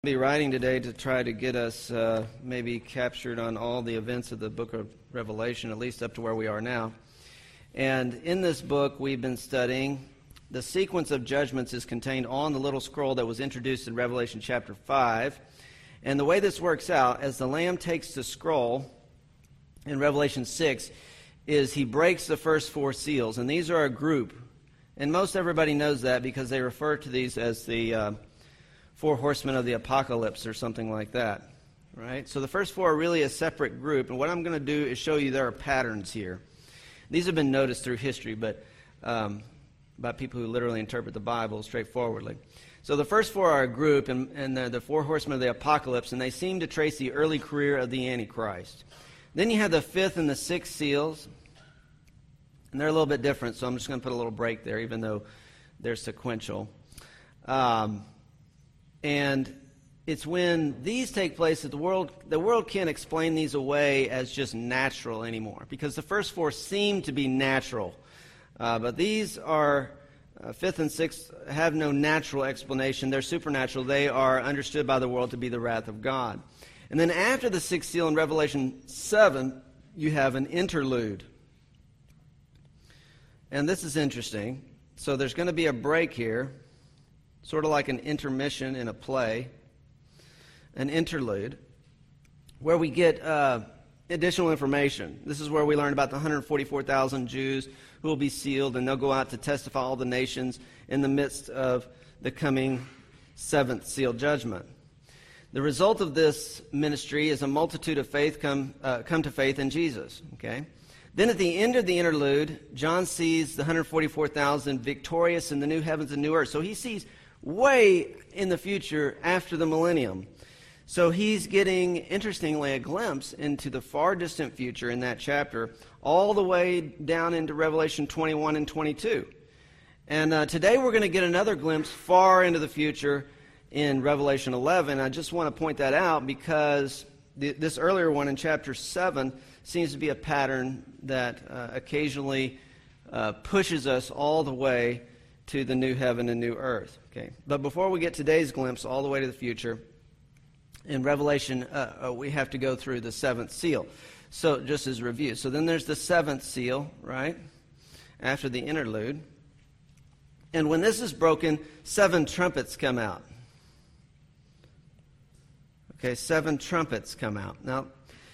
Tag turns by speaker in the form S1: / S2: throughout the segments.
S1: Be writing today to try to get us maybe captured on all the events of the book of Revelation, at least up to where we are now. And in this book, we've been studying the sequence of judgments is contained on the little scroll that was introduced in Revelation chapter 5. And the way this works out, as the Lamb takes the scroll in Revelation 6, is he breaks the first four seals. And these are a group. And most everybody knows that because they refer to these as the four horsemen of the apocalypse or something like that, right? So the first four are really a separate group, and what I'm going to do is show you there are patterns here. These have been noticed through history, but by people who literally interpret the Bible straightforwardly. So the first four are a group, and they're the four horsemen of the apocalypse, and they seem to trace the early career of the Antichrist. Then you have the fifth and the sixth seals, and they're a little bit different, so I'm just going to put a little break there, even though they're sequential. And it's when these take place that the world can't explain these away as just natural anymore, because the first four seem to be natural. But these are, fifth and sixth, have no natural explanation. They're supernatural. They are understood by the world to be the wrath of God. And then after the sixth seal in Revelation 7, you have an interlude. And this is interesting. So there's going to be a break here, sort of like an intermission in a play, an interlude, where we get additional information. This is where we learn about the 144,000 Jews who will be sealed, and they'll go out to testify all the nations in the midst of the coming seventh seal judgment. The result of this ministry is a multitude of faith come to faith in Jesus. Okay. Then at the end of the interlude, John sees the 144,000 victorious in the new heavens and new earth. So he sees way in the future after the millennium. So he's getting, interestingly, a glimpse into the far distant future in that chapter, all the way down into Revelation 21 and 22. And today we're going to get another glimpse far into the future in Revelation 11. I just want to point that out because this earlier one in chapter 7 seems to be a pattern that occasionally pushes us all the way to the new heaven and new earth. Okay, but before we get today's glimpse all the way to the future, in Revelation, we have to go through the seventh seal. So just as a review. So then there's the seventh seal, right, after the interlude. And when this is broken, 7 trumpets come out. Okay, 7 trumpets come out. Now,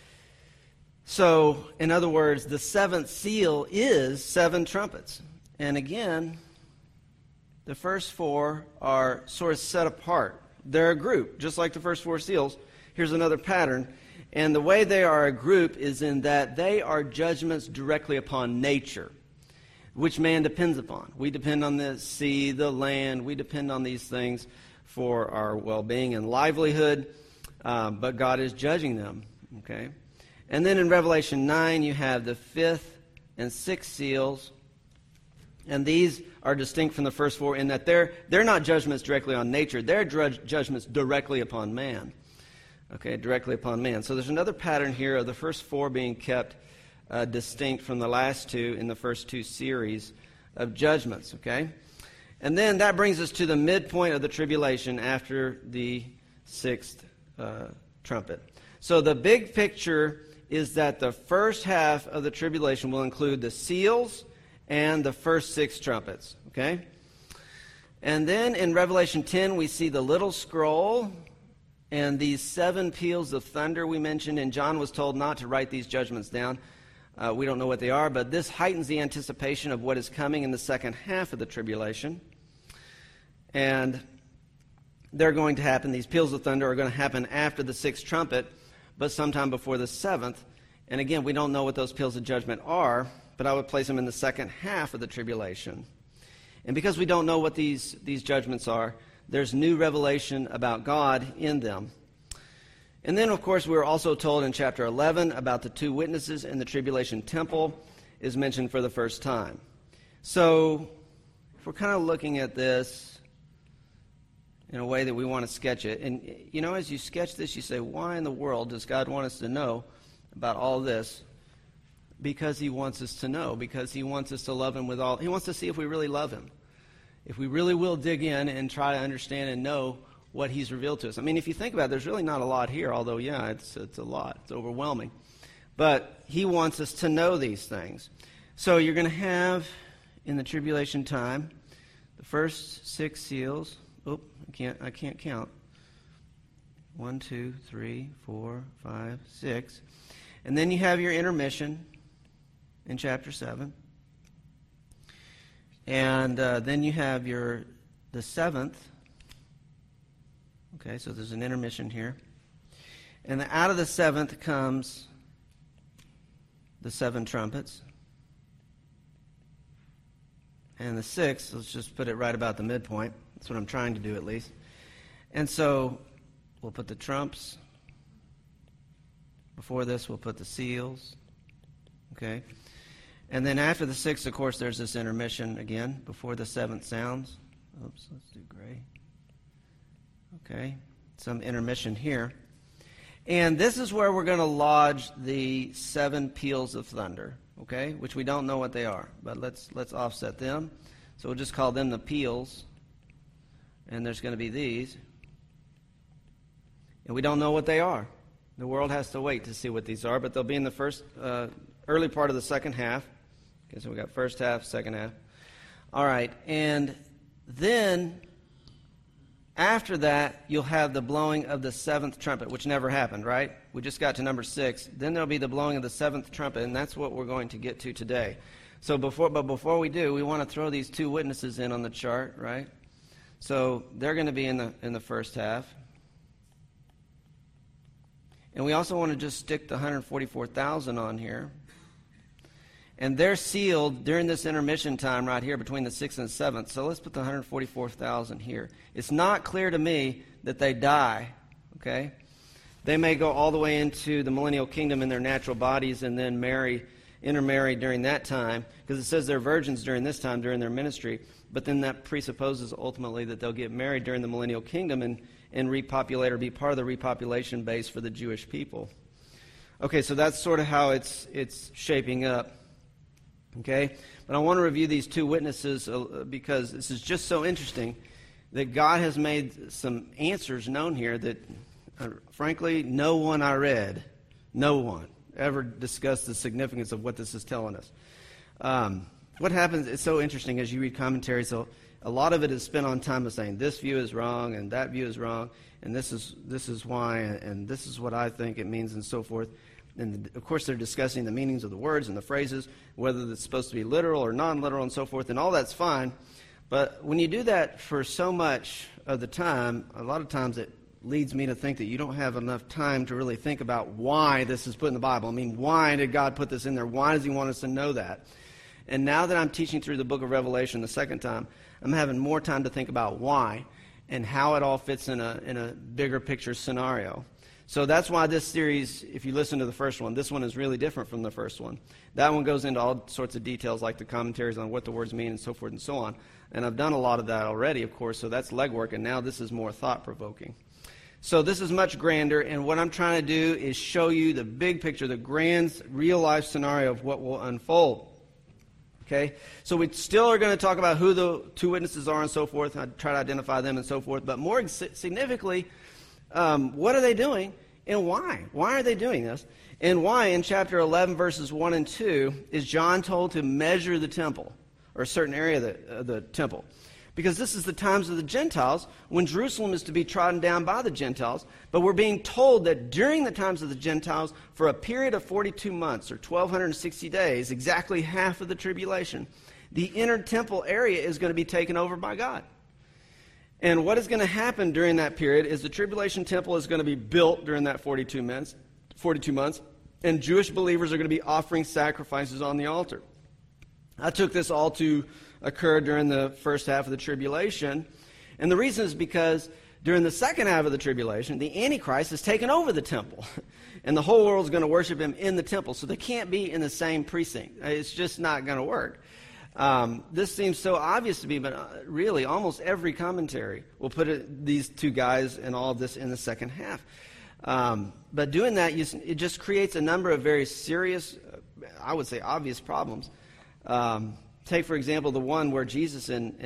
S1: so in other words, the seventh seal is 7 trumpets. And again, the first four are sort of set apart. They're a group, just like the first 4 seals. Here's another pattern. And the way they are a group is in that they are judgments directly upon nature, which man depends upon. We depend on the sea, the land. We depend on these things for our well-being and livelihood. But God is judging them. Okay? And then in Revelation 9, you have the 5th and 6th seals. And these are distinct from the first 4 in that they're not judgments directly on nature. They're judgments directly upon man. Okay, directly upon man. So there's another pattern here of the first 4 being kept distinct from the last 2 in the first 2 series of judgments. Okay? And then that brings us to the midpoint of the tribulation after the 6th trumpet. So the big picture is that the first half of the tribulation will include the seals and the first 6 trumpets, okay? And then in Revelation 10, we see the little scroll and these 7 peals of thunder we mentioned, and John was told not to write these judgments down. We don't know what they are, but this heightens the anticipation of what is coming in the second half of the tribulation. And they're going to happen. These peals of thunder are going to happen after the 6th trumpet, but sometime before the 7th. And again, we don't know what those peals of judgment are, but I would place them in the second half of the tribulation. And because we don't know what these judgments are, there's new revelation about God in them. And then, of course, we were also told in chapter 11 about the 2 witnesses in the tribulation temple is mentioned for the first time. So if we're kind of looking at this in a way that we want to sketch it, and, you know, as you sketch this, you say, why in the world does God want us to know about all this? Because he wants us to know, because he wants us to love him with all. He wants to see if we really love him, if we really will dig in and try to understand and know what he's revealed to us. I mean, if you think about it, there's really not a lot here, although, yeah, it's a lot. It's overwhelming. But he wants us to know these things. So you're going to have, in the tribulation time, the first 6 seals. Oh, I can't count. 1, 2, 3, 4, 5, 6. And then you have your intermission in chapter 7. And then you have the 7th. Okay, so there's an intermission here. And out of the 7th comes the 7 trumpets. And the 6th, let's just put it right about the midpoint. That's what I'm trying to do at least. And so we'll put the trumps. Before this, we'll put the seals. Okay? And then after the 6th, of course, there's this intermission again before the 7th sounds. Oops, let's do gray. Okay, some intermission here. And this is where we're going to lodge the 7 peals of thunder, okay, which we don't know what they are, but let's offset them. So we'll just call them the peals. And there's going to be these. And we don't know what they are. The world has to wait to see what these are, but they'll be in the first early part of the second half. Okay, so we got first half, second half. All right, and then after that, you'll have the blowing of the 7th trumpet, which never happened, right? We just got to number 6. Then there'll be the blowing of the 7th trumpet, and that's what we're going to get to today. So before we do, we want to throw these 2 witnesses in on the chart, right? So they're going to be in the first half. And we also want to just stick the 144,000 on here. And they're sealed during this intermission time right here between the 6th and 7th. So let's put the 144,000 here. It's not clear to me that they die, okay? They may go all the way into the millennial kingdom in their natural bodies and then intermarry during that time, because it says they're virgins during this time, during their ministry. But then that presupposes ultimately that they'll get married during the millennial kingdom and repopulate or be part of the repopulation base for the Jewish people. Okay, so that's sort of how it's shaping up. Okay, but I want to review these 2 witnesses because this is just so interesting that God has made some answers known here that, frankly, no one I read, no one ever discussed the significance of what this is telling us. What happens, it's so interesting as you read commentaries, so a lot of it is spent on time of saying this view is wrong and that view is wrong and this is why and this is what I think it means and so forth. And, of course, they're discussing the meanings of the words and the phrases, whether it's supposed to be literal or non-literal and so forth, and all that's fine. But when you do that for so much of the time, a lot of times it leads me to think that you don't have enough time to really think about why this is put in the Bible. I mean, why did God put this in there? Why does he want us to know that? And now that I'm teaching through the book of Revelation the second time, I'm having more time to think about why and how it all fits in a bigger picture scenario. So that's why this series, if you listen to the first one, this one is really different from the first one. That one goes into all sorts of details like the commentaries on what the words mean and so forth and so on. And I've done a lot of that already, of course, so that's legwork, and now this is more thought-provoking. So this is much grander, and what I'm trying to do is show you the big picture, the grand real-life scenario of what will unfold. Okay? So we still are going to talk about who the 2 witnesses are and so forth, and I try to identify them and so forth, but more significantly, what are they doing and why? Why are they doing this? And why, in chapter 11, verses 1 and 2, is John told to measure the temple, or a certain area of the temple? Because this is the times of the Gentiles, when Jerusalem is to be trodden down by the Gentiles. But we're being told that during the times of the Gentiles, for a period of 42 months, or 1,260 days, exactly half of the tribulation, the inner temple area is going to be taken over by God. And what is going to happen during that period is the tribulation temple is going to be built during that 42 months, and Jewish believers are going to be offering sacrifices on the altar. I took this all to occur during the first half of the tribulation, and the reason is because during the second half of the tribulation, the Antichrist has taken over the temple, and the whole world is going to worship him in the temple, so they can't be in the same precinct. It's just not going to work. This seems so obvious to me, but really almost every commentary will put these 2 guys and all of this in the second half. But doing that, it just creates a number of very serious, I would say obvious problems. Take, for example, the one where Jesus in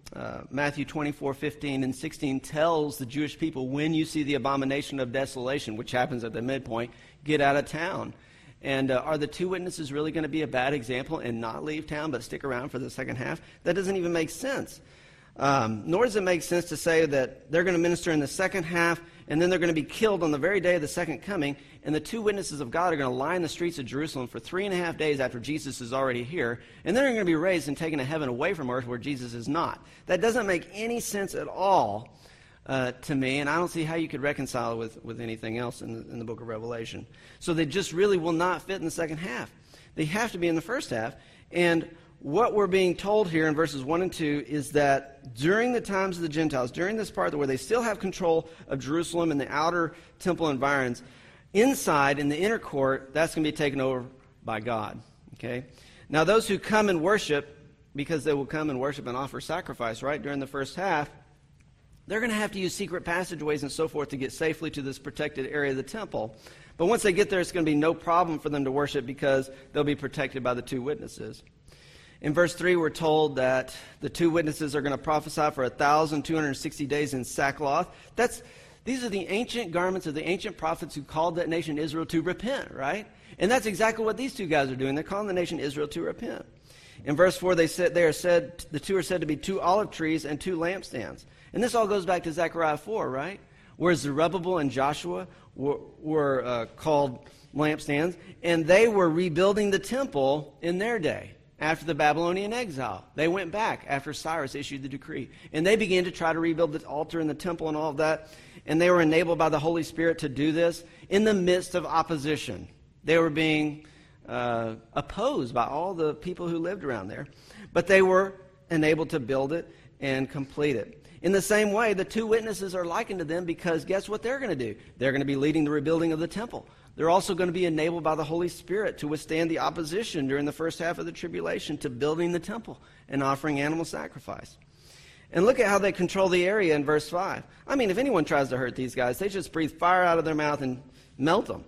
S1: Matthew 24:15 and 16 tells the Jewish people, when you see the abomination of desolation, which happens at the midpoint, get out of town. And are the two witnesses really going to be a bad example and not leave town but stick around for the second half? That doesn't even make sense. Nor does it make sense to say that they're going to minister in the second half and then they're going to be killed on the very day of the second coming, and the two witnesses of God are going to lie in the streets of Jerusalem for 3.5 days after Jesus is already here, and then they're going to be raised and taken to heaven away from earth where Jesus is not. That doesn't make any sense at all to me, and I don't see how you could reconcile it with anything else in the book of Revelation. So they just really will not fit in the second half. They have to be in the first half, and what we're being told here in verses 1 and 2 is that during the times of the Gentiles, during this part where they still have control of Jerusalem and the outer temple environs, inside in the inner court, that's going to be taken over by God. Okay? Now those who come and worship, because they will come and worship and offer sacrifice, right, during the first half, they're going to have to use secret passageways and so forth to get safely to this protected area of the temple. But once they get there, it's going to be no problem for them to worship because they'll be protected by the two witnesses. In verse 3, we're told that the two witnesses are going to prophesy for 1,260 days in sackcloth. These are the ancient garments of the ancient prophets who called that nation Israel to repent, right? And that's exactly what these two guys are doing. They're calling the nation Israel to repent. In verse 4, the two are said to be 2 olive trees and 2 lampstands. And this all goes back to Zechariah 4, right? Where Zerubbabel and Joshua were called lampstands, and they were rebuilding the temple in their day. After the Babylonian exile, they went back after Cyrus issued the decree. And they began to try to rebuild the altar and the temple and all of that. And they were enabled by the Holy Spirit to do this in the midst of opposition. They were being opposed by all the people who lived around there. But they were enabled to build it and complete it. In the same way, the two witnesses are likened to them because guess what they're going to do? They're going to be leading the rebuilding of the temple. They're also going to be enabled by the Holy Spirit to withstand the opposition during the first half of the tribulation to building the temple and offering animal sacrifice. And look at how they control the area in verse 5. I mean, if anyone tries to hurt these guys, they just breathe fire out of their mouth and melt them.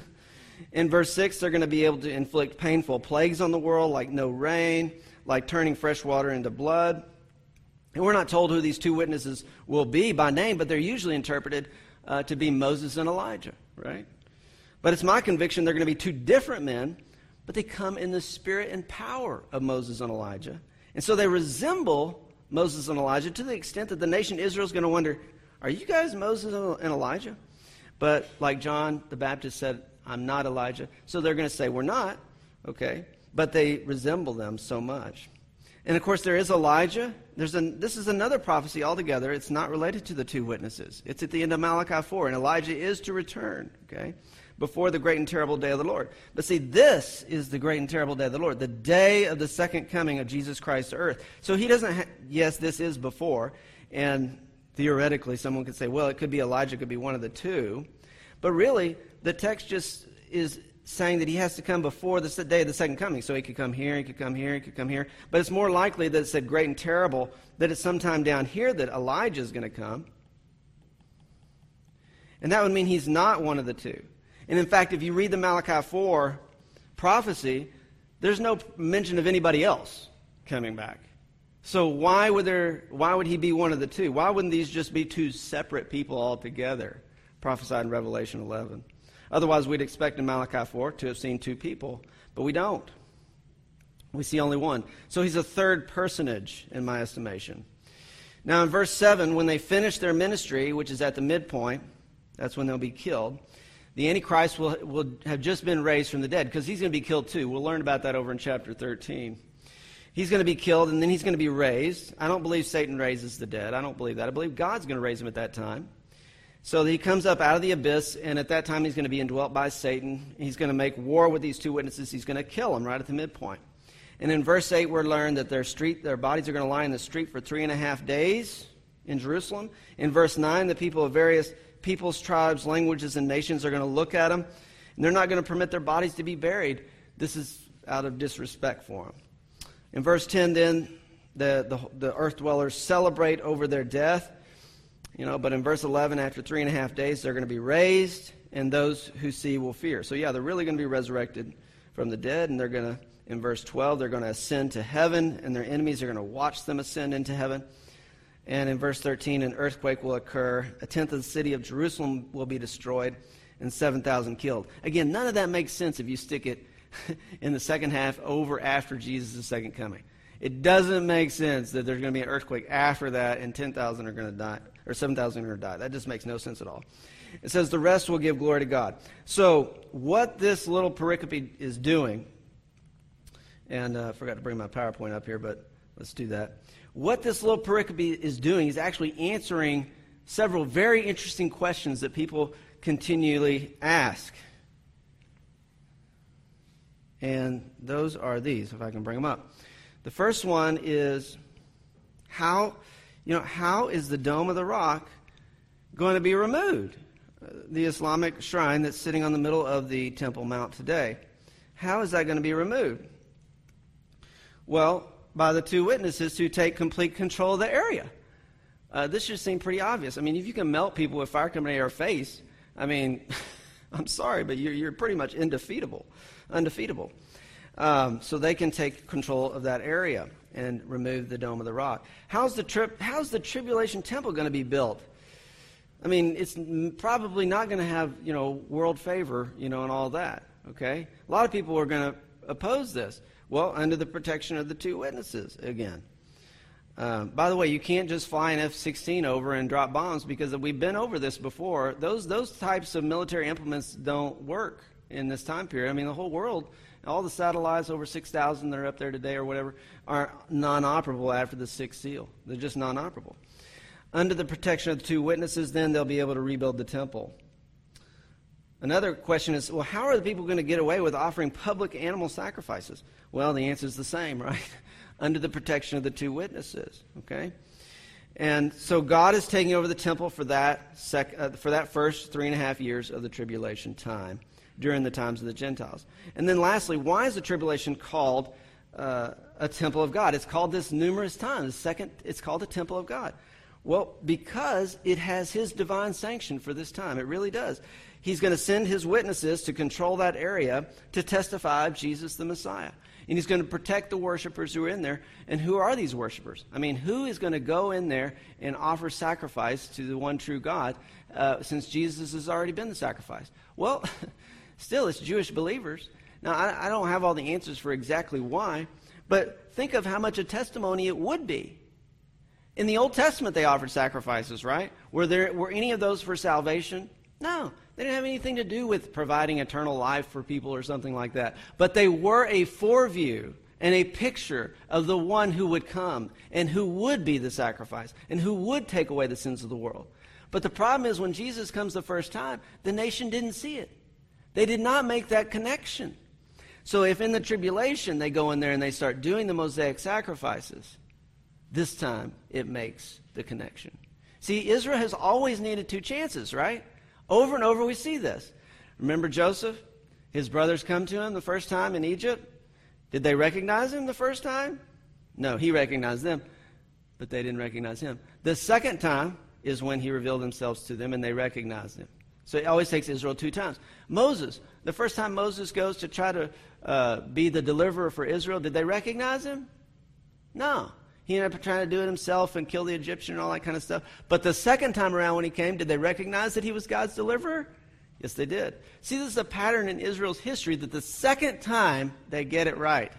S1: In verse 6, they're going to be able to inflict painful plagues on the world like no rain, like turning fresh water into blood. And we're not told who these two witnesses will be by name, but they're usually interpreted to be Moses and Elijah, right? But it's my conviction they're going to be two different men, but they come in the spirit and power of Moses and Elijah. And so they resemble Moses and Elijah to the extent that the nation Israel is going to wonder, are you guys Moses and Elijah? But like John the Baptist said, I'm not Elijah. So they're going to say, we're not, okay? But they resemble them so much. And of course, there is Elijah. This is another prophecy altogether. It's not related to the two witnesses. It's at the end of Malachi 4, and Elijah is to return, okay, before the great and terrible day of the Lord. But see, this is the great and terrible day of the Lord, the day of the second coming of Jesus Christ to earth. So he doesn't, yes, this is before, and theoretically someone could say, well, it could be Elijah, it could be one of the two. But really, the text just is saying that he has to come before the day of the second coming. So he could come here, he could come here, he could come here. But it's more likely that it said great and terrible, that it's sometime down here that Elijah is going to come. And that would mean he's not one of the two. And in fact, if you read the Malachi 4 prophecy, there's no mention of anybody else coming back. So why would he be one of the two? Why wouldn't these just be two separate people altogether, prophesied in Revelation 11? Otherwise, we'd expect in Malachi 4 to have seen two people, but we don't. We see only one. So he's a third personage in my estimation. Now in verse 7, when they finish their ministry, which is at the midpoint, that's when they'll be killed. The Antichrist will have just been raised from the dead, because he's going to be killed too. We'll learn about that over in chapter 13. He's going to be killed, and then he's going to be raised. I don't believe Satan raises the dead. I don't believe that. I believe God's going to raise him at that time. So he comes up out of the abyss, and at that time he's going to be indwelt by Satan. He's going to make war with these two witnesses. He's going to kill them right at the midpoint. And in verse 8, we're learned that their bodies are going to lie in the street for 3.5 days in Jerusalem. In verse 9, the people of various peoples, tribes, languages, and nations are going to look at them, and they're not going to permit their bodies to be buried. This is out of disrespect for them. In verse 10, then, the earth dwellers celebrate over their death. But in verse 11, after 3.5 days, they're going to be raised, and those who see will fear. So yeah, they're really going to be resurrected from the dead, and they're going to, in verse 12, they're going to ascend to heaven, and their enemies are going to watch them ascend into heaven. And in verse 13, an earthquake will occur, a tenth of the city of Jerusalem will be destroyed, and 7,000 killed. Again, none of that makes sense if you stick it in the second half over after Jesus' second coming. It doesn't make sense that there's going to be an earthquake after that and 10,000 are going to die, or 7,000 are going to die. That just makes no sense at all. It says the rest will give glory to God. So what this little pericope is doing, and I forgot to bring my PowerPoint up here, but let's do that. What this little pericope is doing is actually answering several very interesting questions that people continually ask. And those are these, if I can bring them up. The first one is, how is the Dome of the Rock going to be removed? The Islamic shrine that's sitting on the middle of the Temple Mount today. How is that going to be removed? Well, by the two witnesses who take complete control of the area. This should seem pretty obvious. I mean, if you can melt people with fire coming out of your face, I mean, I'm sorry, but you're pretty much undefeatable. So they can take control of that area and remove the Dome of the Rock. How's the tribulation temple going to be built? I mean, it's probably not going to have, world favor, and all that, okay? A lot of people are going to oppose this. Well, under the protection of the two witnesses, again. By the way, you can't just fly an F-16 over and drop bombs, because we've been over this before. Those types of military implements don't work in this time period. I mean, the whole world, all the satellites, over 6,000 that are up there today or whatever, are non-operable after the sixth seal. They're just non-operable. Under the protection of the two witnesses, then they'll be able to rebuild the temple. Another question is, well, how are the people going to get away with offering public animal sacrifices? Well, the answer is the same, right? Under the protection of the two witnesses, okay? And so God is taking over the temple for that first 3.5 years of the tribulation time, during the times of the Gentiles. And then lastly, why is the tribulation called a temple of God? It's called this numerous times. It's called the temple of God. Well, because it has his divine sanction for this time. It really does. He's going to send his witnesses to control that area to testify of Jesus the Messiah. And he's going to protect the worshipers who are in there. And who are these worshipers? I mean, who is going to go in there and offer sacrifice to the one true God since Jesus has already been the sacrifice? Well, still, it's Jewish believers. Now, I don't have all the answers for exactly why, but think of how much a testimony it would be. In the Old Testament, they offered sacrifices, right? Were any of those for salvation? No. They didn't have anything to do with providing eternal life for people or something like that. But they were a foreview and a picture of the one who would come and who would be the sacrifice and who would take away the sins of the world. But the problem is when Jesus comes the first time, the nation didn't see it. They did not make that connection. So if in the tribulation they go in there and they start doing the Mosaic sacrifices, this time it makes the connection. See, Israel has always needed two chances, right? Over and over we see this. Remember Joseph? His brothers come to him the first time in Egypt. Did they recognize him the first time? No, he recognized them, but they didn't recognize him. The second time is when he revealed himself to them and they recognized him. So it always takes Israel two times. Moses, the first time Moses goes to try to be the deliverer for Israel, did they recognize him? No. He ended up trying to do it himself and kill the Egyptian and all that kind of stuff. But the second time around when he came, did they recognize that he was God's deliverer? Yes, they did. See, this is a pattern in Israel's history that the second time they get it right.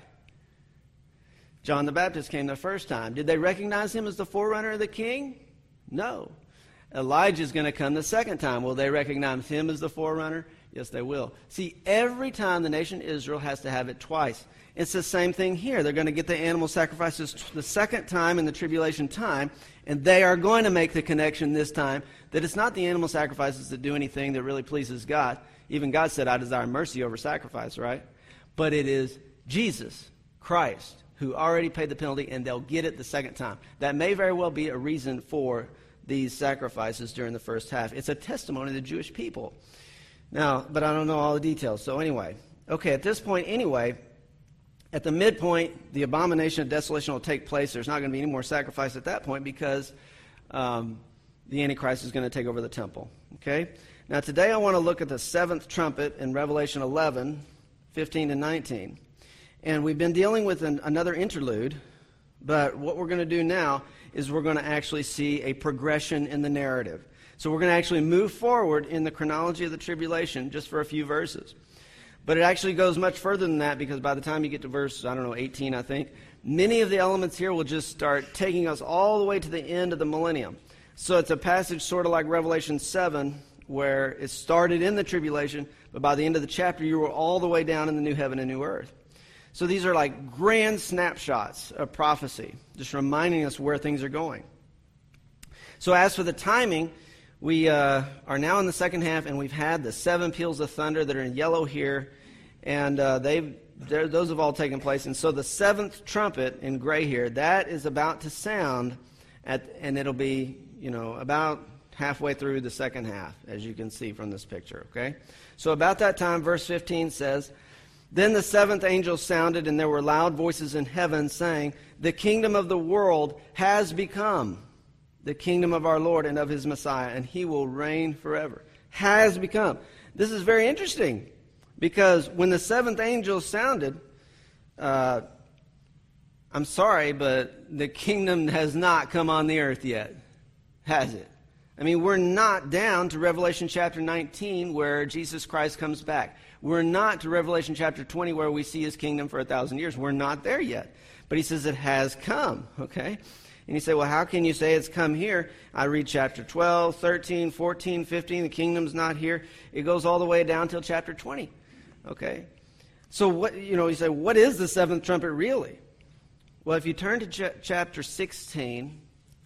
S1: John the Baptist came the first time. Did they recognize him as the forerunner of the king? No. Elijah's going to come the second time. Will they recognize him as the forerunner? Yes, they will. See, every time the nation Israel has to have it twice. It's the same thing here. They're going to get the animal sacrifices the second time in the tribulation time, and they are going to make the connection this time that it's not the animal sacrifices that do anything that really pleases God. Even God said, I desire mercy over sacrifice, right? But it is Jesus, Christ, who already paid the penalty, and they'll get it the second time. That may very well be a reason for these sacrifices during the first half. It's a testimony to the Jewish people. Now, but I don't know all the details. So anyway, okay, at this point anyway, at the midpoint, the abomination of desolation will take place. There's not going to be any more sacrifice at that point because the Antichrist is going to take over the temple. Okay? Now today I want to look at the seventh trumpet in Revelation 11, 15 and 19. And we've been dealing with another interlude But what we're going to do now is we're going to actually see a progression in the narrative. So we're going to actually move forward in the chronology of the tribulation just for a few verses. But it actually goes much further than that, because by the time you get to verse, 18, I think, many of the elements here will just start taking us all the way to the end of the millennium. So it's a passage sort of like Revelation 7, where it started in the tribulation, but by the end of the chapter, you were all the way down in the new heaven and new earth. So these are like grand snapshots of prophecy, just reminding us where things are going. So as for the timing, we are now in the second half, and we've had the 7 peals of thunder that are in yellow here, and those have all taken place. And so the 7th trumpet in gray here, that is about to sound, and it'll be, about halfway through the second half, as you can see from this picture, okay? So about that time, verse 15 says, "Then the 7th angel sounded, and there were loud voices in heaven saying, 'The kingdom of the world has become the kingdom of our Lord and of his Messiah, and he will reign forever.'" Has become. This is very interesting, because when the 7th angel sounded, I'm sorry, but the kingdom has not come on the earth yet, has it? I mean, we're not down to Revelation chapter 19 where Jesus Christ comes back. We're not to Revelation chapter 20 where we see his kingdom for 1,000 years. We're not there yet. But he says it has come, okay? And you say, well, how can you say it's come here? I read chapter 12, 13, 14, 15. The kingdom's not here. It goes all the way down till chapter 20, okay? So what, you say, what is the 7th trumpet really? Well, if you turn to chapter 16,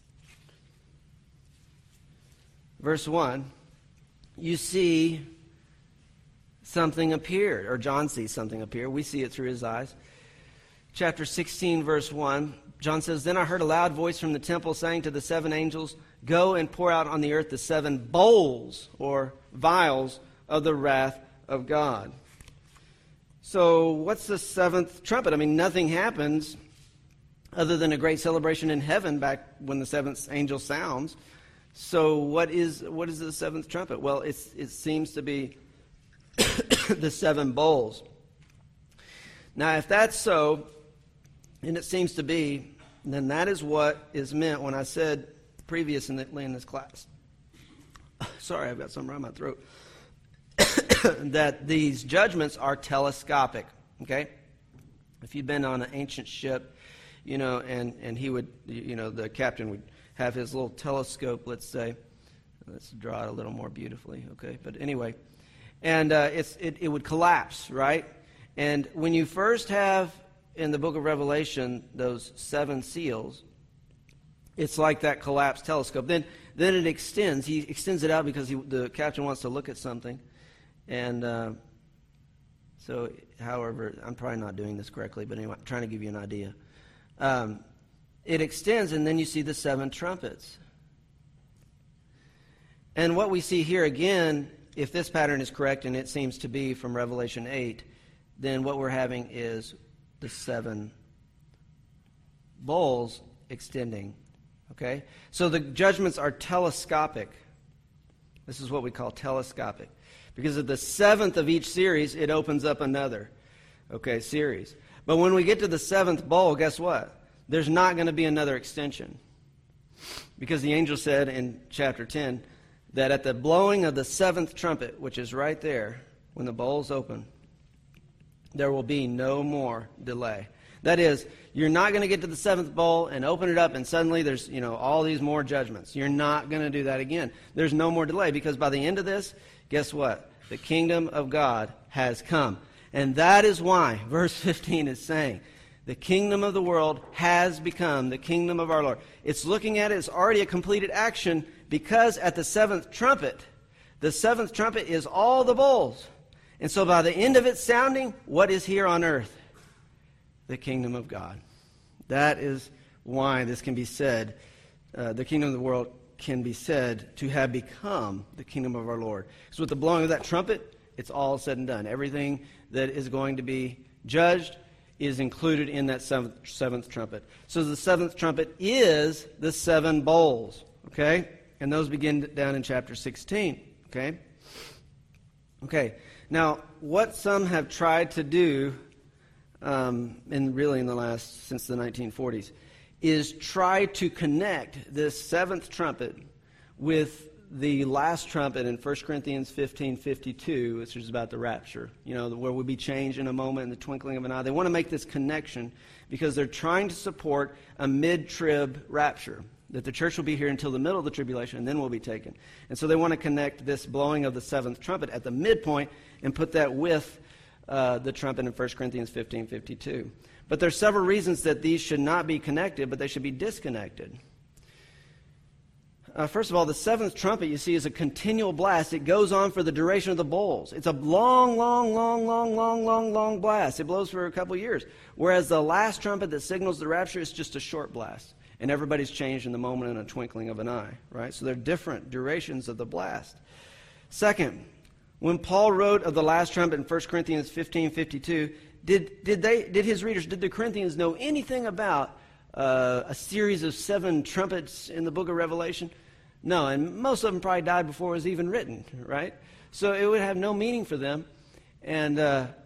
S1: verse 1, you see something appeared, or John sees something appear. We see it through his eyes. Chapter 16, verse 1, John says, "Then I heard a loud voice from the temple saying to the 7 angels, 'Go and pour out on the earth the 7 bowls,'" or vials, "'of the wrath of God.'" So what's the 7th trumpet? I mean, nothing happens other than a great celebration in heaven back when the 7th angel sounds. So what is the 7th trumpet? Well, it seems to be the 7 bowls. Now, if that's so, and it seems to be, then that is what is meant when I said previously in this class. Sorry, I've got something around my throat. That these judgments are telescopic, okay? If you'd been on an ancient ship, and he would, the captain would have his little telescope, let's say. Let's draw it a little more beautifully, okay? But anyway, and it would collapse, right? And when you first have in the book of Revelation those 7 seals, it's like that collapsed telescope. Then it extends. He extends it out because the captain wants to look at something. And so, however, I'm probably not doing this correctly, but anyway, I'm trying to give you an idea. It extends, and then you see the 7 trumpets. And what we see here again, if this pattern is correct, and it seems to be from Revelation 8, then what we're having is the 7 bowls extending. Okay? So the judgments are telescopic. This is what we call telescopic. Because of the 7th of each series, it opens up another, series. But when we get to the 7th bowl, guess what? There's not going to be another extension. Because the angel said in chapter 10 that at the blowing of the 7th trumpet, which is right there, when the bowls open, there will be no more delay. That is, you're not going to get to the 7th bowl and open it up and suddenly there's, all these more judgments. You're not going to do that again. There's no more delay, because by the end of this, guess what? The kingdom of God has come. And that is why verse 15 is saying, the kingdom of the world has become the kingdom of our Lord. It's looking at it as already a completed action, because at the 7th trumpet is all the bowls. And so by the end of it sounding, what is here on earth? The kingdom of God. That is why this can be said, the kingdom of the world can be said to have become the kingdom of our Lord. So with the blowing of that trumpet, it's all said and done. Everything that is going to be judged is included in that 7th trumpet. So the 7th trumpet is the 7 bowls, okay? And those begin down in chapter 16, okay? Okay, now what some have tried to do, since the 1940s, is try to connect this seventh trumpet with the last trumpet in 1 Corinthians 15:52, which is about the rapture, where we'll be changed in a moment in the twinkling of an eye. They want to make this connection because they're trying to support a mid-trib rapture, that the church will be here until the middle of the tribulation and then we'll be taken. And so they want to connect this blowing of the seventh trumpet at the midpoint and put that with the trumpet in 1 Corinthians 15:52. But there's several reasons that these should not be connected, but they should be disconnected. First of all, the seventh trumpet, you see, is a continual blast. It goes on for the duration of the bowls. It's a long blast. It blows for a couple years. Whereas the last trumpet that signals the rapture is just a short blast. And everybody's changed in the moment in a twinkling of an eye, right? So they're different durations of the blast. Second, when Paul wrote of the last trumpet in 1 Corinthians 15:52, did the Corinthians know anything about a series of 7 trumpets in the book of Revelation? No, and most of them probably died before it was even written, right? So it would have no meaning for them. And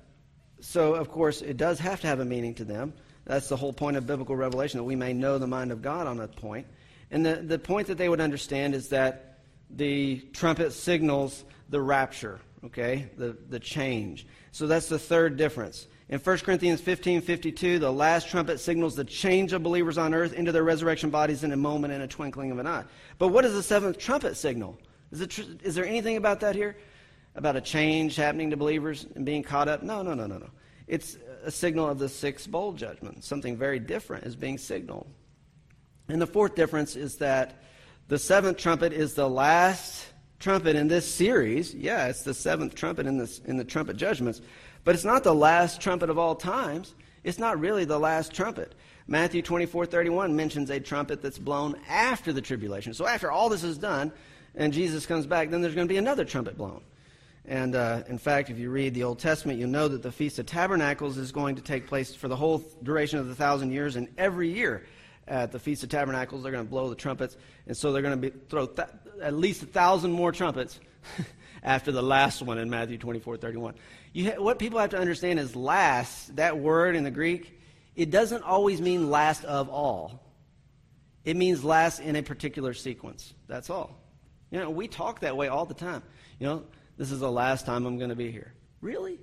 S1: so, of course, it does have to have a meaning to them. That's the whole point of biblical revelation, that we may know the mind of God on that point. And the point that they would understand is that the trumpet signals the rapture, okay, the change. So that's the third difference. In 1 Corinthians 15:52, the last trumpet signals the change of believers on earth into their resurrection bodies in a moment, in a twinkling of an eye. But what does the seventh trumpet signal? Is there anything about that here? About a change happening to believers and being caught up? No. It's a signal of the sixth bowl judgment. Something very different is being signaled. And the fourth difference is that the seventh trumpet is the last trumpet in this series. Yeah, it's the seventh trumpet in the trumpet judgments. But it's not the last trumpet of all times. It's not really the last trumpet. Matthew 24:31 mentions a trumpet that's blown after the tribulation. So after all this is done and Jesus comes back, then there's going to be another trumpet blown. And in fact, if you read the Old Testament, you'll know that the Feast of Tabernacles is going to take place for the whole duration of the 1,000 years. And every year at the Feast of Tabernacles, they're going to blow the trumpets. And so they're going to throw at least 1,000 more trumpets after the last one in Matthew 24:31. What people have to understand is last, that word in the Greek, it doesn't always mean last of all. It means last in a particular sequence. That's all. We talk that way all the time. This is the last time I'm going to be here. Really?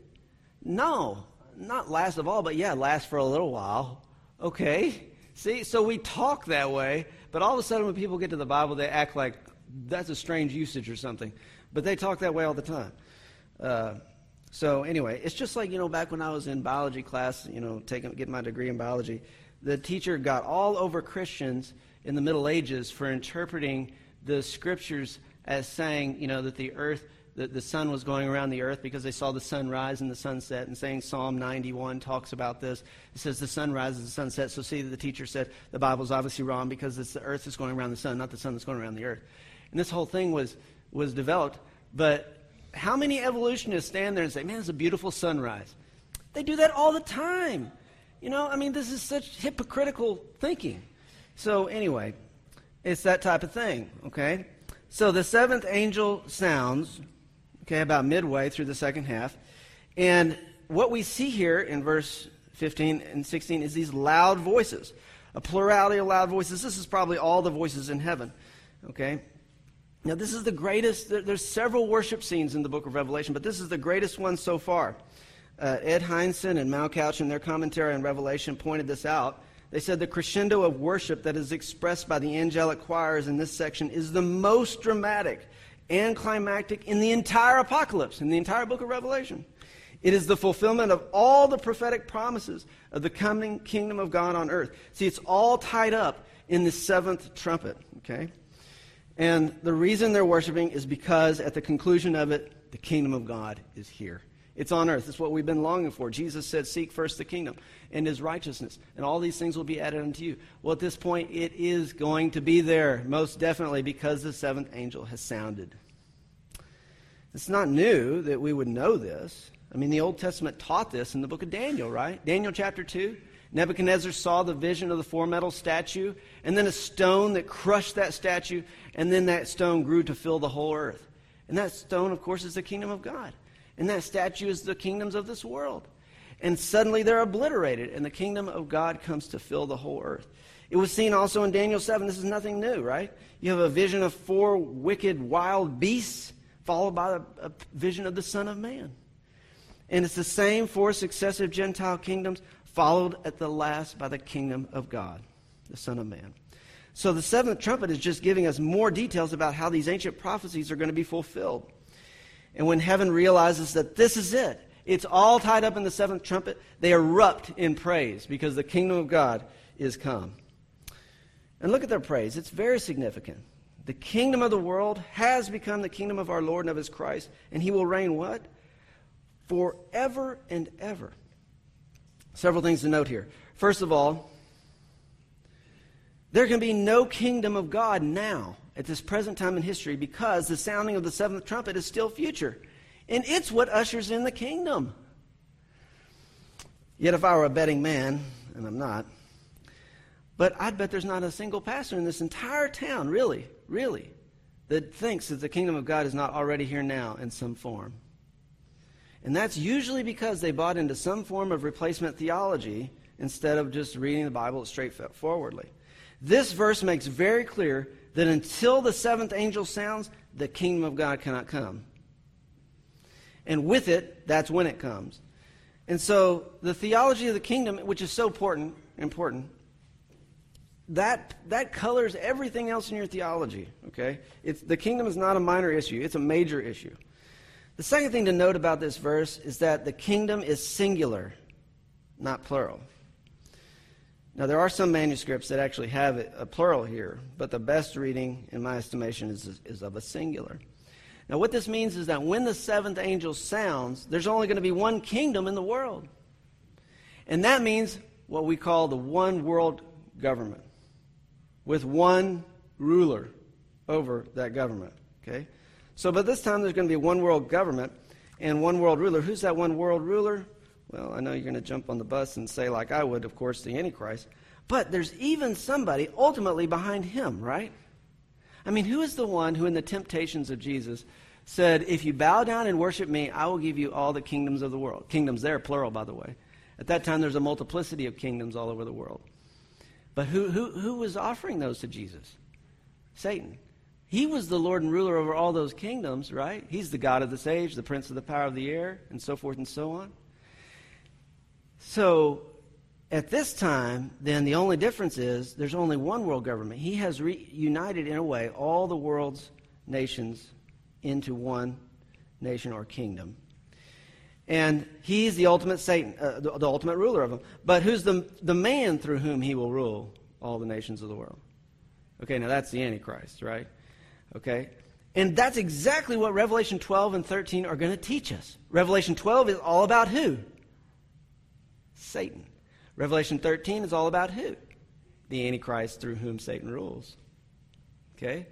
S1: No, not last of all, but yeah, last for a little while. Okay. See, so we talk that way, but all of a sudden when people get to the Bible, they act like that's a strange usage or something. But they talk that way all the time. So anyway, it's just like, back when I was in biology class, getting my degree in biology, the teacher got all over Christians in the Middle Ages for interpreting the scriptures as saying, that the earth, the sun was going around the earth because they saw the sun rise and the sun set, and saying Psalm 91 talks about this. It says the sun rises, the sun sets. So see, the teacher said the Bible's obviously wrong because it's the earth that's going around the sun, not the sun that's going around the earth. And this whole thing was developed, but how many evolutionists stand there and say, man, it's a beautiful sunrise? They do that all the time. This is such hypocritical thinking. So anyway, it's that type of thing, okay? So the seventh angel sounds, okay, about midway through the second half. And what we see here in verse 15 and 16 is these loud voices, a plurality of loud voices. This is probably all the voices in heaven, okay? Now, this is the greatest. There's several worship scenes in the book of Revelation, but this is the greatest one so far. Ed Hindson and Mal Couch in their commentary on Revelation pointed this out. They said the crescendo of worship that is expressed by the angelic choirs in this section is the most dramatic and climactic in the entire apocalypse, in the entire book of Revelation. It is the fulfillment of all the prophetic promises of the coming kingdom of God on earth. See, it's all tied up in the seventh trumpet, okay? And the reason they're worshiping is because at the conclusion of it, the kingdom of God is here. It's on earth. It's what we've been longing for. Jesus said, seek first the kingdom and his righteousness, and all these things will be added unto you. Well, at this point, it is going to be there, most definitely, because the seventh angel has sounded. It's not new that we would know this. The Old Testament taught this in the book of Daniel, right? Daniel chapter 2. Nebuchadnezzar saw the vision of the four-metal statue, and then a stone that crushed that statue, and then that stone grew to fill the whole earth. And that stone, of course, is the kingdom of God. And that statue is the kingdoms of this world. And suddenly they're obliterated, and the kingdom of God comes to fill the whole earth. It was seen also in Daniel 7. This is nothing new, right? You have a vision of 4 wicked wild beasts followed by a vision of the Son of Man. And it's the same 4 successive Gentile kingdoms followed at the last by the kingdom of God, the Son of Man. So the 7th trumpet is just giving us more details about how these ancient prophecies are going to be fulfilled. And when heaven realizes that this is it, it's all tied up in the 7th trumpet, they erupt in praise because the kingdom of God is come. And look at their praise. It's very significant. The kingdom of the world has become the kingdom of our Lord and of his Christ, and he will reign what? Forever and ever. Several things to note here. First of all, there can be no kingdom of God now at this present time in history because the sounding of the 7th trumpet is still future. And it's what ushers in the kingdom. Yet if I were a betting man, and I'm not, but I'd bet there's not a single pastor in this entire town, really, that thinks that the kingdom of God is not already here now in some form. And that's usually because they bought into some form of replacement theology instead of just reading the Bible straightforwardly. This verse makes very clear that until the 7th angel sounds, the kingdom of God cannot come. And with it, that's when it comes. And so the theology of the kingdom, which is so important, that colors everything else in your theology. Okay, the kingdom is not a minor issue; it's a major issue. The second thing to note about this verse is that the kingdom is singular, not plural. Now, there are some manuscripts that actually have a plural here, but the best reading, in my estimation, is of a singular. Now, what this means is that when the 7th angel sounds, there's only going to be one kingdom in the world. And that means what we call the one world government, with one ruler over that government. Okay? So, by this time, there's going to be one world government and one world ruler. Who's that one world ruler? Well, I know you're going to jump on the bus and say, like I would, of course, the Antichrist. But there's even somebody ultimately behind him, right? I mean, who is the one who in the temptations of Jesus said, if you bow down and worship me, I will give you all the kingdoms of the world. Kingdoms there, plural, by the way. At that time, there's a multiplicity of kingdoms all over the world. But who was offering those to Jesus? Satan. He was the Lord and ruler over all those kingdoms, right? He's the God of this age, the prince of the power of the air, and so forth and so on. So, at this time, then the only difference is there's only one world government. He has reunited, in a way, all the world's nations into one nation or kingdom. And he's the ultimate Satan, the ultimate ruler of them. But who's the man through whom he will rule all the nations of the world? Okay, now that's the Antichrist, right? Okay? And that's exactly what Revelation 12 and 13 are going to teach us. Revelation 12 is all about who? Satan. Revelation 13 is all about who? The Antichrist through whom Satan rules. Okay?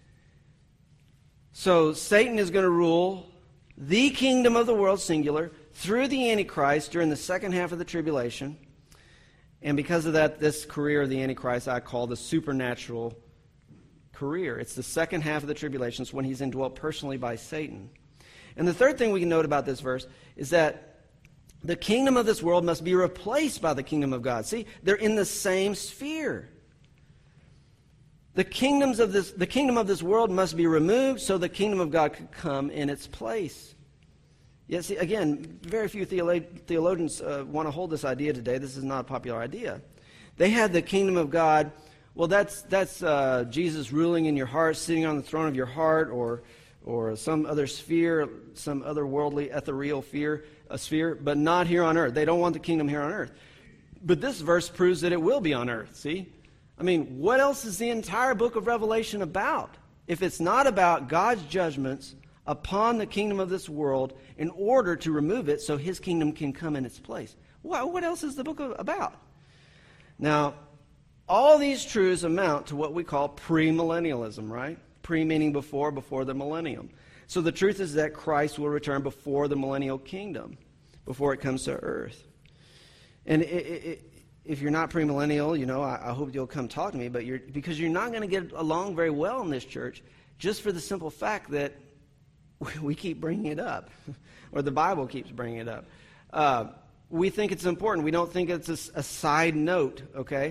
S1: So Satan is going to rule the kingdom of the world, singular, through the Antichrist during the second half of the tribulation. And because of that, this career of the Antichrist I call the supernatural career. It's the second half of the tribulations when he's indwelt personally by Satan. And the third thing we can note about this verse is that the kingdom of this world must be replaced by the kingdom of God. See, they're in the same sphere. The kingdom of this world must be removed so the kingdom of God could come in its place. Yes, see, again, very few theologians want to hold this idea today. This is not a popular idea. They had the kingdom of God. Well, that's Jesus ruling in your heart, sitting on the throne of your heart, or some other sphere, some other worldly, ethereal sphere, but not here on earth. They don't want the kingdom here on earth. But this verse proves that it will be on earth, see? I mean, what else is the entire book of Revelation about if it's not about God's judgments upon the kingdom of this world in order to remove it so his kingdom can come in its place? What else is the book about? Now, all these truths amount to what we call premillennialism, right? Pre meaning before the millennium. So the truth is that Christ will return before the millennial kingdom, before it comes to earth. And if you're not premillennial, I hope you'll come talk to me, because you're not going to get along very well in this church just for the simple fact that we keep bringing it up, or the Bible keeps bringing it up. We think it's important. We don't think it's a side note, okay?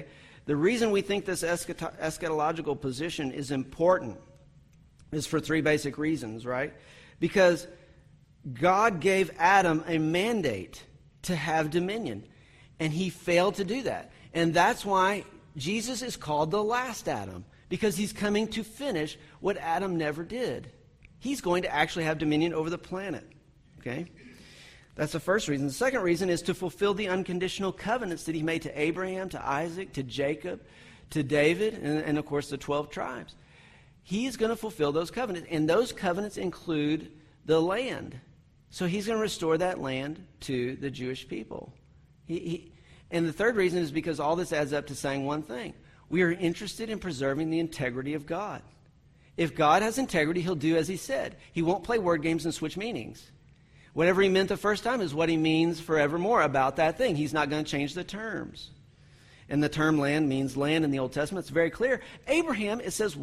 S1: The reason we think this eschatological position is important is for three basic reasons, right? Because God gave Adam a mandate to have dominion, and he failed to do that. And that's why Jesus is called the last Adam, because he's coming to finish what Adam never did. He's going to actually have dominion over the planet. Okay? That's the first reason. The second reason is to fulfill the unconditional covenants that he made to Abraham, to Isaac, to Jacob, to David, and of course the 12 tribes. He is going to fulfill those covenants, and those covenants include the land. So he's going to restore that land to the Jewish people. And the third reason is because all this adds up to saying one thing. We are interested in preserving the integrity of God. If God has integrity, he'll do as he said. He won't play word games and switch meanings. Whatever he meant the first time is what he means forevermore about that thing. He's not going to change the terms. And the term land means land in the Old Testament. It's very clear. Abraham, it says,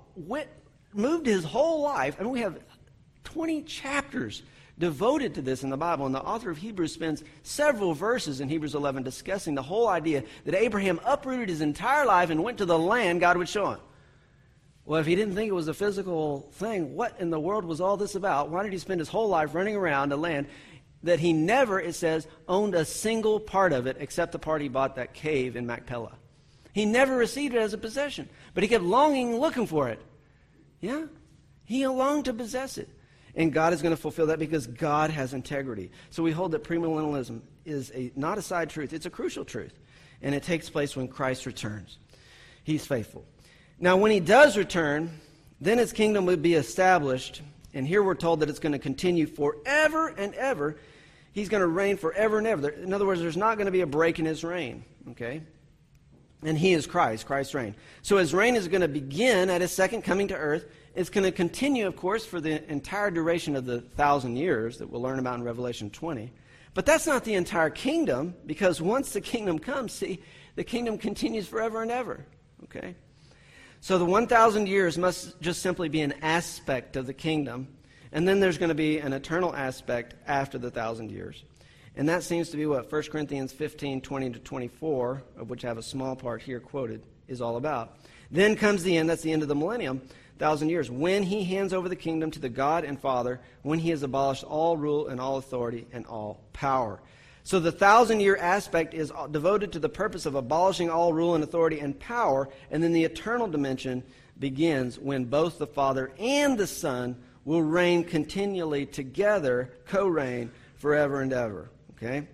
S1: moved his whole life. I mean, we have 20 chapters devoted to this in the Bible. And the author of Hebrews spends several verses in Hebrews 11 discussing the whole idea that Abraham uprooted his entire life and went to the land God would show him. Well, if he didn't think it was a physical thing, what in the world was all this about? Why did he spend his whole life running around a land that he never, it says, owned a single part of it except the part he bought, that cave in Machpelah? He never received it as a possession, but he kept longing, looking for it. Yeah? He longed to possess it. And God is going to fulfill that because God has integrity. So we hold that premillennialism is not a side truth. It's a crucial truth. And it takes place when Christ returns. He's faithful. Now, when he does return, then his kingdom will be established. And here we're told that it's going to continue forever and ever. He's going to reign forever and ever. In other words, there's not going to be a break in his reign. Okay? And he is Christ's reign. So his reign is going to begin at his second coming to earth. It's going to continue, of course, for the entire duration of the 1,000 years that we'll learn about in Revelation 20. But that's not the entire kingdom, because once the kingdom comes, see, the kingdom continues forever and ever. Okay? So the 1,000 years must just simply be an aspect of the kingdom, and then there's going to be an eternal aspect after the 1,000 years. And that seems to be what 1 Corinthians 15, 20 to 24, of which I have a small part here quoted, is all about. Then comes the end, that's the end of the millennium, 1,000 years, when he hands over the kingdom to the God and Father, when he has abolished all rule and all authority and all power. So the 1,000-year aspect is devoted to the purpose of abolishing all rule and authority and power, and then the eternal dimension begins when both the Father and the Son will reign continually together, co-reign forever and ever. Okay?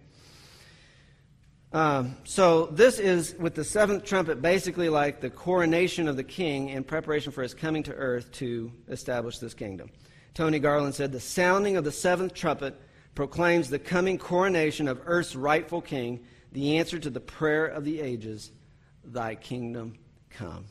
S1: So this is, with the seventh trumpet, basically like the coronation of the king in preparation for his coming to earth to establish this kingdom. Tony Garland said, the sounding of the seventh trumpet proclaims the coming coronation of earth's rightful king, the answer to the prayer of the ages, thy kingdom come.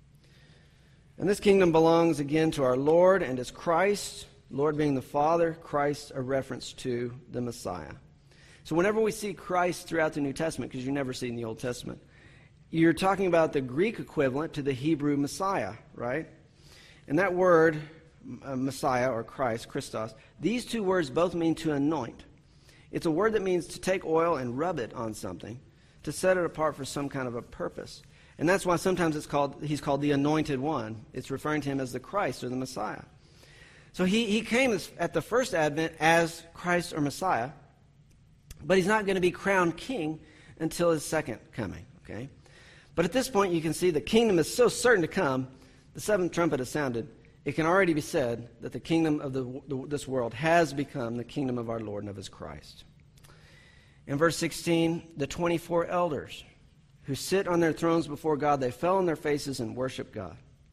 S1: And this kingdom belongs again to our Lord and is Christ, Lord being the Father, Christ a reference to the Messiah. So whenever we see Christ throughout the New Testament, because you never see it in the Old Testament, you're talking about the Greek equivalent to the Hebrew Messiah, right? And that word, Messiah or Christ, Christos, these two words both mean to anoint. It's a word that means to take oil and rub it on something, to set it apart for some kind of a purpose. And that's why sometimes he's called the Anointed One. It's referring to him as the Christ or the Messiah. So he came at the first advent as Christ or Messiah, but he's not going to be crowned king until his second coming. Okay? But at this point, you can see the kingdom is so certain to come, the seventh trumpet has sounded. It can already be said that the kingdom of this world has become the kingdom of our Lord and of his Christ. In verse 16, the 24 elders who sit on their thrones before God, they fell on their faces and worship God.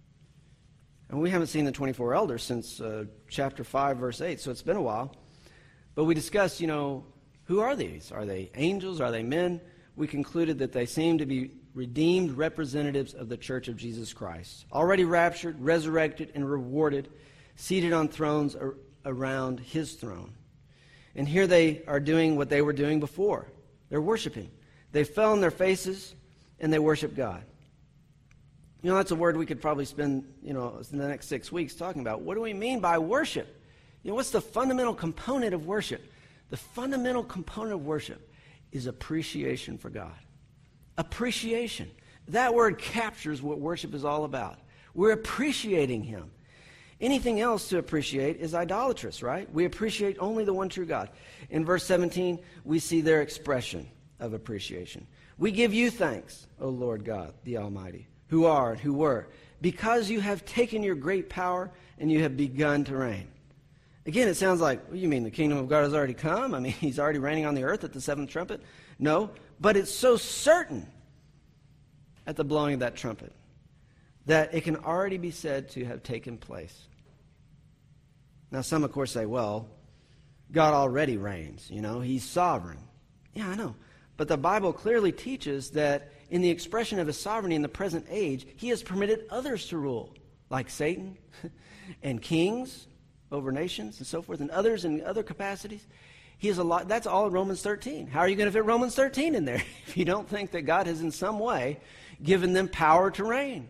S1: And we haven't seen the 24 elders since chapter 5, verse 8, so it's been a while. But we discussed, who are these? Are they angels? Are they men? We concluded that they seem to be redeemed representatives of the church of Jesus Christ, already raptured, resurrected, and rewarded, seated on thrones around his throne. And here they are doing what they were doing before. They're worshiping. They fell on their faces, and they worship God. That's a word we could probably spend, in the next 6 weeks talking about. What do we mean by worship? What's the fundamental component of worship? The fundamental component of worship is appreciation for God. Appreciation. That word captures what worship is all about. We're appreciating him. Anything else to appreciate is idolatrous, right? We appreciate only the one true God. In verse 17, we see their expression of appreciation. We give you thanks, O Lord God, the Almighty, who are and who were, because you have taken your great power and you have begun to reign. Again, it sounds like, you mean the kingdom of God has already come? I mean, he's already reigning on the earth at the seventh trumpet? No, but it's so certain at the blowing of that trumpet that it can already be said to have taken place. Now, some, of course, say, well, God already reigns, he's sovereign. Yeah, I know. But the Bible clearly teaches that in the expression of his sovereignty in the present age, he has permitted others to rule, like Satan and kings over nations and so forth, and others in other capacities. He has a lot. That's all in Romans 13. How are you going to fit Romans 13 in there if you don't think that God has in some way given them power to reign?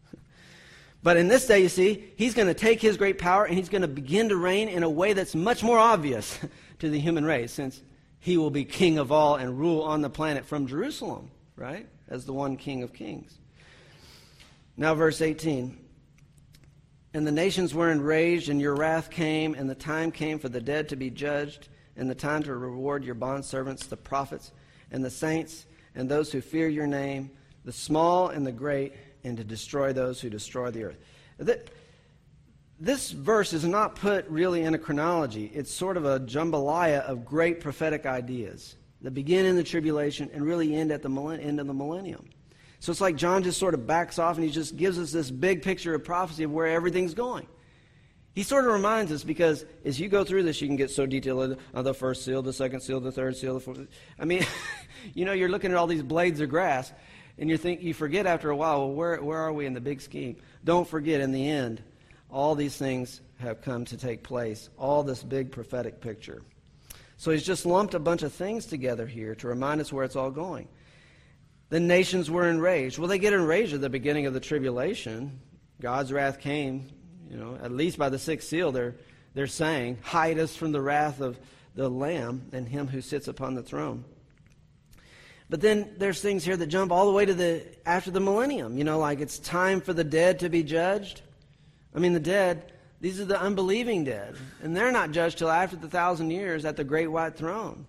S1: But in this day, you see, he's going to take his great power and he's going to begin to reign in a way that's much more obvious to the human race, since he will be king of all and rule on the planet from Jerusalem, right, as the one King of kings. Now, verse 18. And the nations were enraged, and your wrath came, and the time came for the dead to be judged, and the time to reward your bondservants, the prophets, and the saints, and those who fear your name, the small and the great, and to destroy those who destroy the earth. This verse is not put really in a chronology. It's sort of a jambalaya of great prophetic ideas that begin in the tribulation and really end at the end of the millennium. So it's like John just sort of backs off and he just gives us this big picture of prophecy of where everything's going. He sort of reminds us, because as you go through this, you can get so detailed on the first seal, the second seal, the third seal, the fourth. I mean, you're looking at all these blades of grass, and you forget after a while, well, where are we in the big scheme? Don't forget, in the end, all these things have come to take place, all this big prophetic picture. So he's just lumped a bunch of things together here to remind us where it's all going. The nations were enraged. Well, they get enraged at the beginning of the tribulation. God's wrath came, at least by the sixth seal, they're saying, hide us from the wrath of the Lamb and him who sits upon the throne. But then there's things here that jump all the way to after the millennium, like it's time for the dead to be judged. I mean, the dead, these are the unbelieving dead, and they're not judged till after the 1,000 years at the great white throne.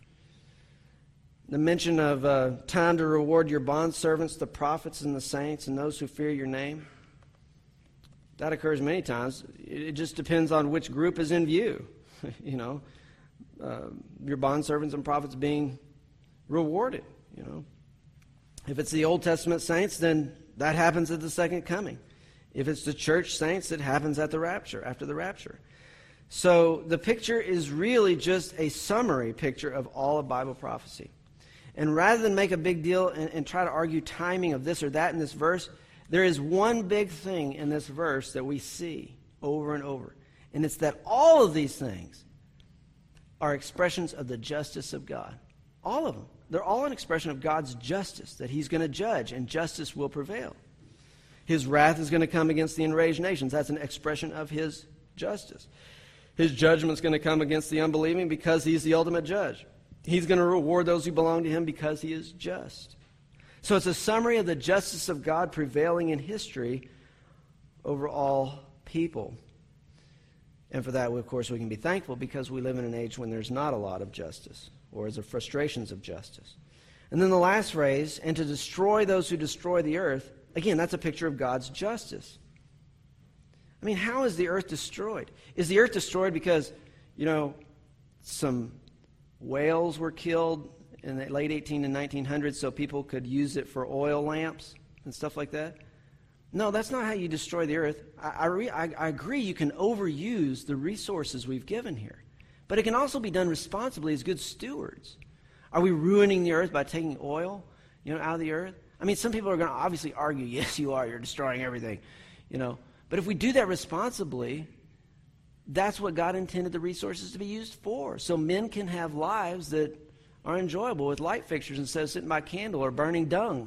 S1: The mention of time to reward your bondservants, the prophets and the saints, and those who fear your name. That occurs many times. It just depends on which group is in view. Your bondservants and prophets being rewarded. If it's the Old Testament saints, then that happens at the second coming. If it's the church saints, it happens at the rapture, after the rapture. So the picture is really just a summary picture of all of Bible prophecy. And rather than make a big deal and try to argue timing of this or that in this verse, there is one big thing in this verse that we see over and over. And it's that all of these things are expressions of the justice of God. All of them. They're all an expression of God's justice, that he's going to judge, and justice will prevail. His wrath is going to come against the enraged nations. That's an expression of his justice. His judgment is going to come against the unbelieving because he's the ultimate judge. He's going to reward those who belong to him because he is just. So it's a summary of the justice of God prevailing in history over all people. And for that, of course, we can be thankful, because we live in an age when there's not a lot of justice, or as the frustrations of justice. And then the last phrase, and to destroy those who destroy the earth, again, that's a picture of God's justice. I mean, how is the earth destroyed? Is the earth destroyed because, some whales were killed in the late 18 and 1900s so people could use it for oil lamps and stuff like that? No, that's not how you destroy the earth. I agree you can overuse the resources we've given here. But it can also be done responsibly as good stewards. Are we ruining the earth by taking oil, out of the earth? I mean, some people are going to obviously argue, yes, you are. You're destroying everything, But if we do that responsibly, that's what God intended the resources to be used for. So men can have lives that are enjoyable with light fixtures instead of sitting by a candle or burning dung,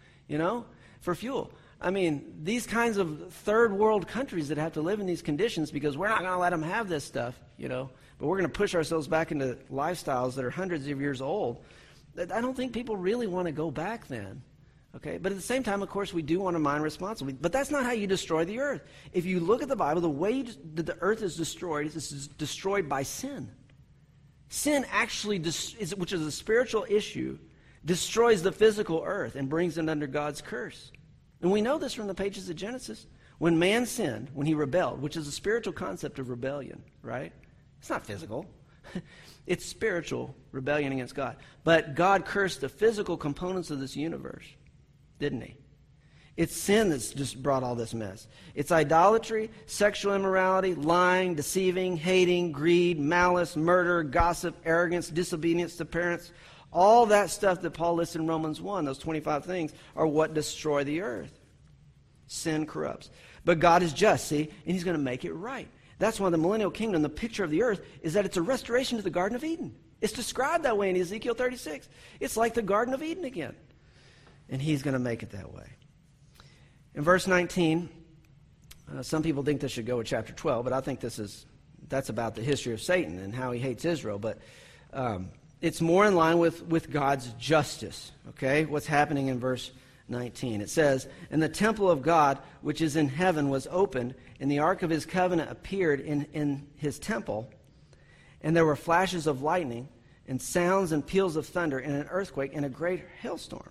S1: for fuel. I mean, these kinds of third world countries that have to live in these conditions because we're not going to let them have this stuff, but we're going to push ourselves back into lifestyles that are hundreds of years old. I don't think people really want to go back then. Okay, but at the same time, of course, we do want to mind responsibly. But that's not how you destroy the earth. If you look at the Bible, the way that the earth is destroyed is destroyed by sin. Sin actually, which is a spiritual issue, destroys the physical earth and brings it under God's curse. And we know this from the pages of Genesis. When man sinned, when he rebelled, which is a spiritual concept of rebellion, right? It's not physical. It's spiritual rebellion against God. But God cursed the physical components of this universe, didn't he? It's sin that's just brought all this mess. It's idolatry, sexual immorality, lying, deceiving, hating, greed, malice, murder, gossip, arrogance, disobedience to parents. All that stuff that Paul lists in Romans 1, those 25 things, are what destroy the earth. Sin corrupts. But God is just, see, and he's going to make it right. That's why the millennial kingdom, the picture of the earth, is that it's a restoration to the Garden of Eden. It's described that way in Ezekiel 36. It's like the Garden of Eden again. And he's going to make it that way. In verse 19, some people think this should go with chapter 12, but I think that's about the history of Satan and how he hates Israel. But it's more in line with God's justice, okay? What's happening in verse 19. It says, "And the temple of God, which is in heaven, was opened, and the ark of his covenant appeared in his temple. And there were flashes of lightning, and sounds and peals of thunder, and an earthquake, and a great hailstorm."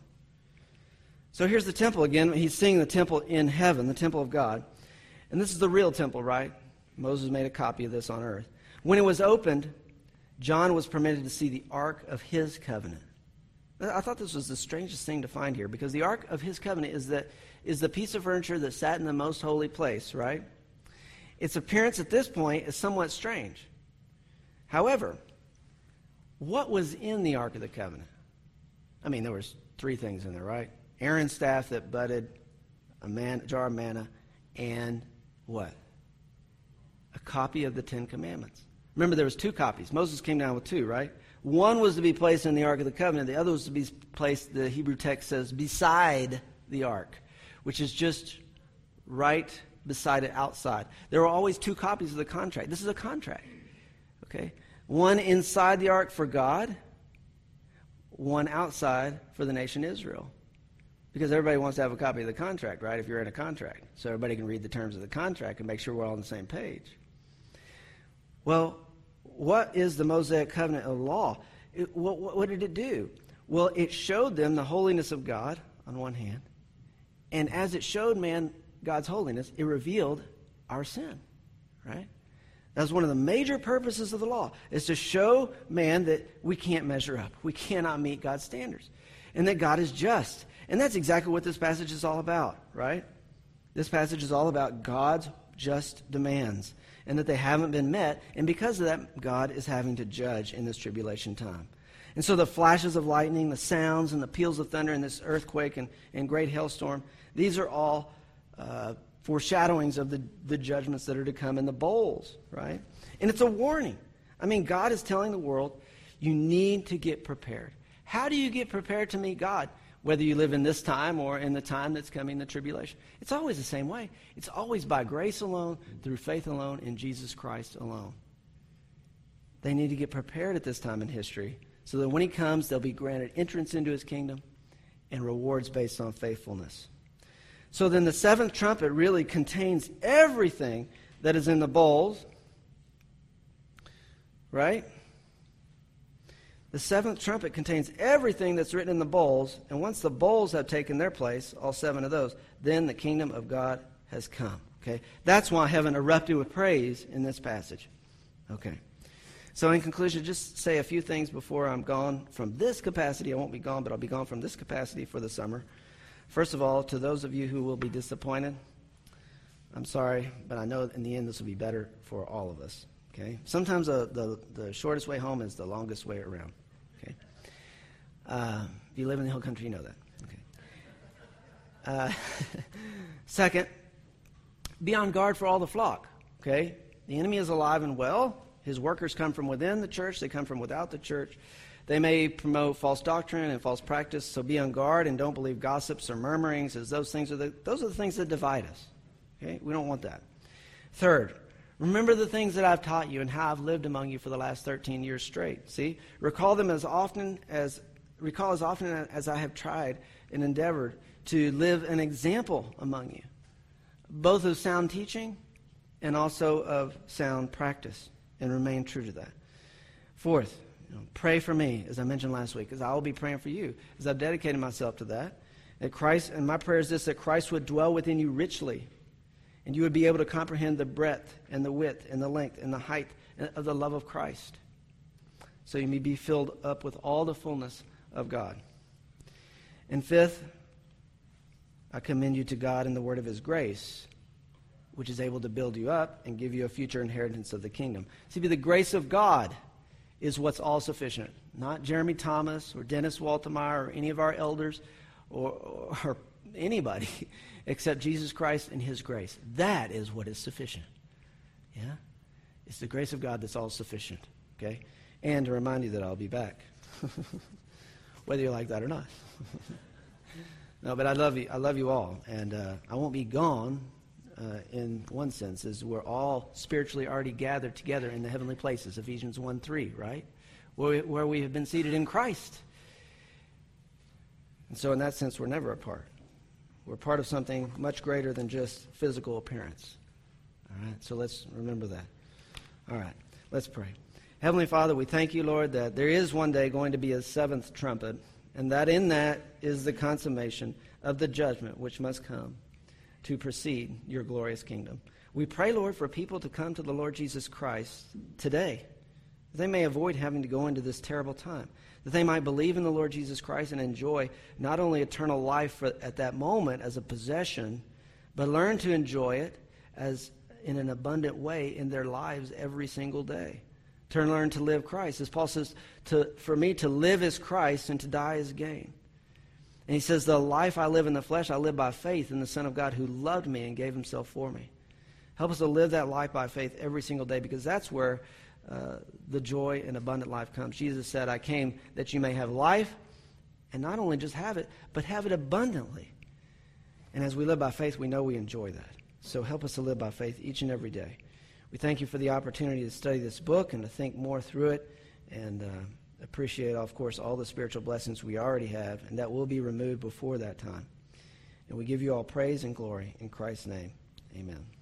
S1: So here's the temple again. He's seeing the temple in heaven, the temple of God. And this is the real temple, right? Moses made a copy of this on earth. When it was opened, John was permitted to see the ark of his covenant. I thought this was the strangest thing to find here, because the ark of his covenant is the piece of furniture that sat in the most holy place, right? Its appearance at this point is somewhat strange. However, what was in the ark of the covenant? I mean, there was 3 things in there, right? Aaron's staff that budded, a jar of manna, and what? A copy of the 10 Commandments. Remember, there was 2 copies. Moses came down with 2, right? One was to be placed in the Ark of the Covenant. The other was to be placed, the Hebrew text says, beside the Ark, which is just right beside it outside. There were always 2 copies of the contract. This is a contract, okay? One inside the Ark for God, one outside for the nation Israel. Because everybody wants to have a copy of the contract, right, if you're in a contract. So everybody can read the terms of the contract and make sure we're all on the same page. Well, what is the Mosaic covenant of law? What did it do? Well, it showed them the holiness of God on one hand. And as it showed man God's holiness, it revealed our sin, right? That's one of the major purposes of the law, is to show man that we can't measure up. We cannot meet God's standards. And that God is just. And that's exactly what this passage is all about, right? This passage is all about God's just demands, and that they haven't been met, and because of that, God is having to judge in this tribulation time. And so the flashes of lightning, the sounds, and the peals of thunder, and this earthquake and great hailstorm, these are all foreshadowings of the judgments that are to come in the bowls, right? And it's a warning. I mean, God is telling the world, you need to get prepared. How do you get prepared to meet God? Whether you live in this time or in the time that's coming, the tribulation. It's always the same way. It's always by grace alone, through faith alone, in Jesus Christ alone. They need to get prepared at this time in history so that when he comes, they'll be granted entrance into his kingdom and rewards based on faithfulness. So then the 7th trumpet really contains everything that is in the bowls, right? The 7th trumpet contains everything that's written in the bowls, and once the bowls have taken their place, all 7 of those, then the kingdom of God has come. Okay? That's why heaven erupted with praise in this passage. Okay. So in conclusion, just say a few things before I'm gone from this capacity. I won't be gone, but I'll be gone from this capacity for the summer. First of all, to those of you who will be disappointed, I'm sorry, but I know in the end this will be better for all of us. Okay? Sometimes the shortest way home is the longest way around. Okay? If you live in the hill country, you know that. Okay. Second, be on guard for all the flock. Okay? The enemy is alive and well. His workers come from within the church. They come from without the church. They may promote false doctrine and false practice, so be on guard and don't believe gossips or murmurings, as those are the things that divide us. Okay? We don't want that. Third, remember the things that I've taught you and how I've lived among you for the last 13 years straight. See? Recall as often as I have tried and endeavored to live an example among you, both of sound teaching and also of sound practice, and remain true to that. Fourth, pray for me, as I mentioned last week, as I will be praying for you, as I've dedicated myself to that Christ, and my prayer is this, that Christ would dwell within you richly, and you would be able to comprehend the breadth and the width and the length and the height of the love of Christ, so you may be filled up with all the fullness of God. And fifth, I commend you to God and the word of his grace, which is able to build you up and give you a future inheritance of the kingdom. See, the grace of God is what's all sufficient. Not Jeremy Thomas or Dennis Waltemeyer or any of our elders or anybody except Jesus Christ and his grace. That is what is sufficient. Yeah? It's the grace of God that's all sufficient. Okay? And to remind you that I'll be back. Whether you like that or not. No, but I love you. I love you all. And I won't be gone in one sense, as we're all spiritually already gathered together in the heavenly places, Ephesians 1:3, right? Where we have been seated in Christ. And so in that sense, we're never apart. We're part of something much greater than just physical appearance. All right, so let's remember that. All right, let's pray. Heavenly Father, we thank you, Lord, that there is one day going to be a seventh trumpet, and that in that is the consummation of the judgment which must come to precede your glorious kingdom. We pray, Lord, for people to come to the Lord Jesus Christ today, that they may avoid having to go into this terrible time, that they might believe in the Lord Jesus Christ and enjoy not only eternal life at that moment as a possession, but learn to enjoy it as in an abundant way in their lives every single day. To learn to live Christ. As Paul says, for me to live is Christ and to die is gain. And he says, the life I live in the flesh, I live by faith in the Son of God who loved me and gave himself for me. Help us to live that life by faith every single day, because that's where the joy and abundant life comes. Jesus said, I came that you may have life, and not only just have it, but have it abundantly. And as we live by faith, we know we enjoy that. So help us to live by faith each and every day. We thank you for the opportunity to study this book and to think more through it, and appreciate, of course, all the spiritual blessings we already have, and that will be removed before that time. And we give you all praise and glory in Christ's name. Amen.